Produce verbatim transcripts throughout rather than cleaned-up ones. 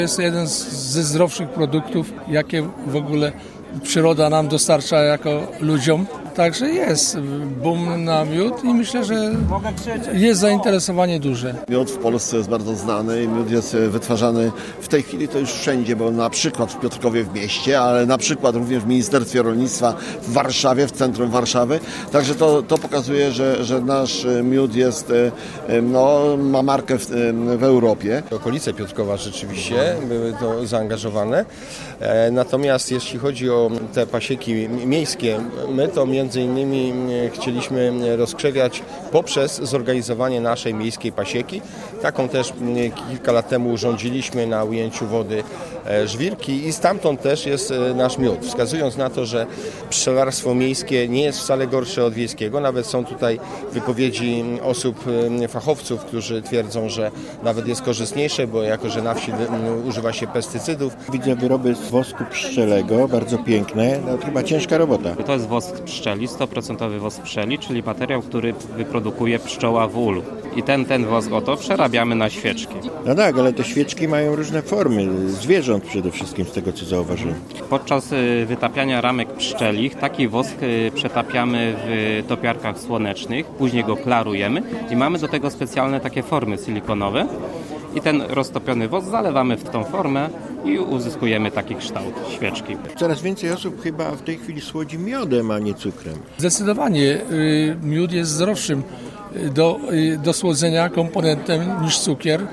Jest to jeden z, ze zdrowszych produktów, jakie w ogóle przyroda nam dostarcza jako ludziom. Także jest boom na miód i myślę, że jest zainteresowanie duże. Miód w Polsce jest bardzo znany i miód jest wytwarzany w tej chwili to już wszędzie, bo na przykład w Piotrkowie w mieście, ale na przykład również w Ministerstwie Rolnictwa w Warszawie, w centrum Warszawy. Także to, to pokazuje, że, że nasz miód jest, no, ma markę w, w Europie. Okolice Piotrkowa rzeczywiście były to zaangażowane. Natomiast jeśli chodzi o te pasieki miejskie, my to między innymi chcieliśmy rozkrzewiać poprzez zorganizowanie naszej miejskiej pasieki. Taką też kilka lat temu urządziliśmy na ujęciu wody Żwirki i stamtąd też jest nasz miód, wskazując na to, że pszczelarstwo miejskie nie jest wcale gorsze od wiejskiego. Nawet są tutaj wypowiedzi osób, fachowców, którzy twierdzą, że nawet jest korzystniejsze, bo jako, że na wsi używa się pestycydów. Widzę wyroby z wosku pszczelego, bardzo piękne, no, chyba ciężka robota. To jest wosk pszczeli, sto procent wosk pszczeli, czyli materiał, który wyprodukuje pszczoła w ulu. I ten, ten wosk oto przerabiamy na świeczki. No tak, ale te świeczki mają różne formy, zwierząt przede wszystkim, z tego co zauważyłem. Podczas wytapiania ramek pszczelich taki wosk przetapiamy w topiarkach słonecznych, później go klarujemy i mamy do tego specjalne takie formy silikonowe. I ten roztopiony wosk zalewamy w tą formę i uzyskujemy taki kształt świeczki. Coraz więcej osób chyba w tej chwili słodzi miodem, a nie cukrem. Zdecydowanie miód jest zdrowszym do, do słodzenia komponentem niż cukier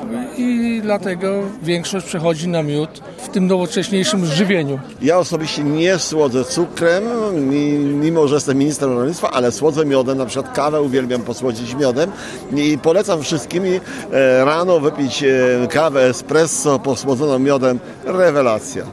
i dlatego większość przechodzi na miód w tym nowocześniejszym żywieniu. Ja osobiście nie słodzę cukrem, mimo że jestem ministrem rolnictwa, ale słodzę miodem, na przykład kawę uwielbiam posłodzić miodem i polecam wszystkim rano wypić kawę espresso posłodzoną miodem, rewelacja.